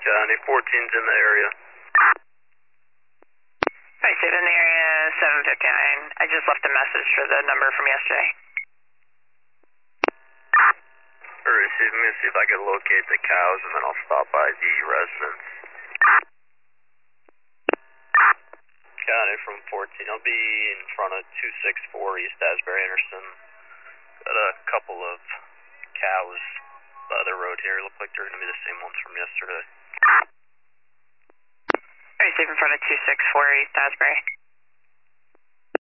Johnny, 14's in the area. Alright, so in the area, 759. I just left a message for the number from yesterday. Alright, let me see if I can locate the cows and then I'll stop by the residence. Johnny from 14, I'll be in front of 264 East Asbury Anderson. Got a couple of cows by the road here. Look like they're going to be the same ones from yesterday. Alright, safe in front of 264 East Asbury.